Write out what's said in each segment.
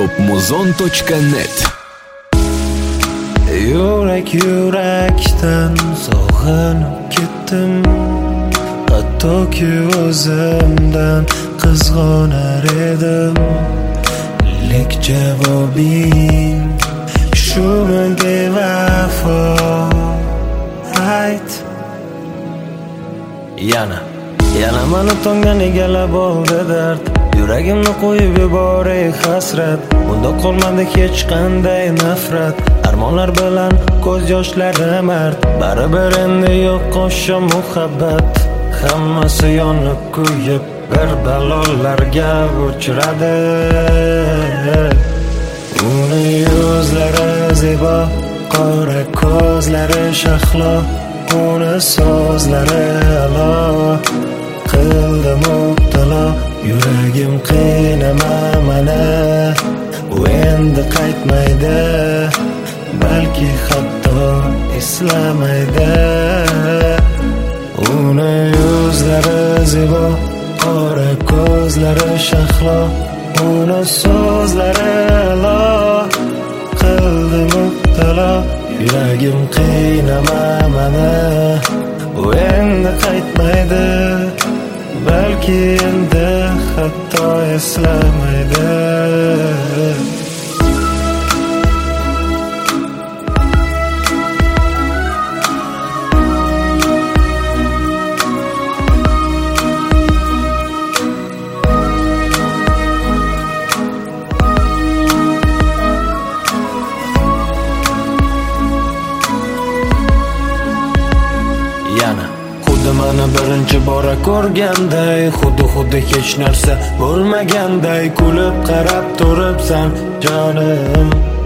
topmuzon.net. Yurak yurakdan sog'inib ketdim, hattoki o'zimdan qizg'onar edim. Lek javobing shumi bevafo? Ayt. Yana mani tongdan egallab oldi dard, yuragimni qo'yib yuboray hasrat. Bunda qolmadi hech qanday nafrat, armonlar bilan ko'z yoshlari mard. Baribir endi yo'q qo'sha muhabbat, hammasi yonib kuyib bir balolarga uchradi. Uni yuzlari zebo, qora ko'zlari shahlo, uni so'zlari alo qildi mubtalo. Yuragim qiynama mani, u endi qaytmaydi, balki hatto eslamaydi. Uni yuzlari zebo, qora ko'zlari shahlo, uni so'zlari alo qildi mubtalo. Yuragim qiynama mani, u endi qaytmaydi, balki endi hatto eslamaydi. Xuddi mani birinchi bora ko'rganday, xuddi hech narsa bo'lmaganday kulib qarab turibsan jonim.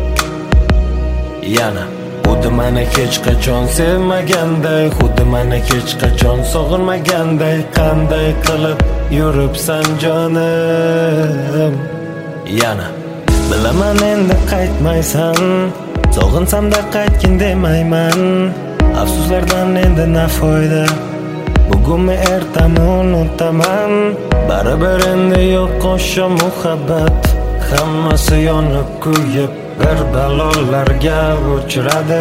Xuddi mani hech qachon sevmaganday, xuddi mani hech qachon sog'inmaganday, qanday qilib yuribsan jonim. Bilaman endi qaytmaysan, sog'insam-da qaytgin demayman. Afsuslardan endi na foyda, bugunmi ertami unutaman. Baribir endi yo'q qo'sha muhabbat, hammasi yonib kuyib bir balolarga uchradi.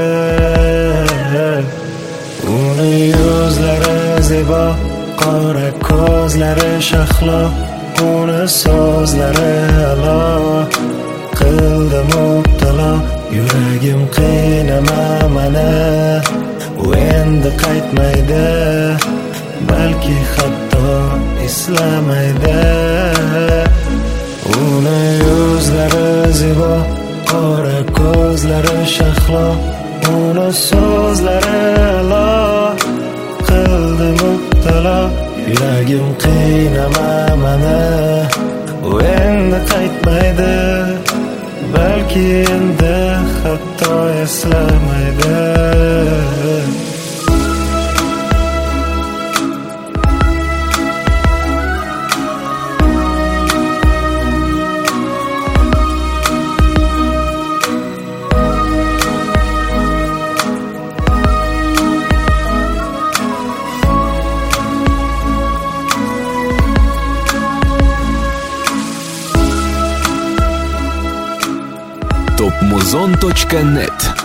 Uni yuzlari zebo, qora ko'zlari shahlo, uni so'zlari alo qildi mubtalo. Yuragim qiynama mani, u endi qaytmaydi, balki hatto eslamaydi. Uni yuzlari zebo, qora ko'zlari shahlo, uni so'zlari alo qildi mubtalo. Yuragim qiynama mani, u endi qaytmaydi, balki endi hatto eslamaydi. topmuzon.net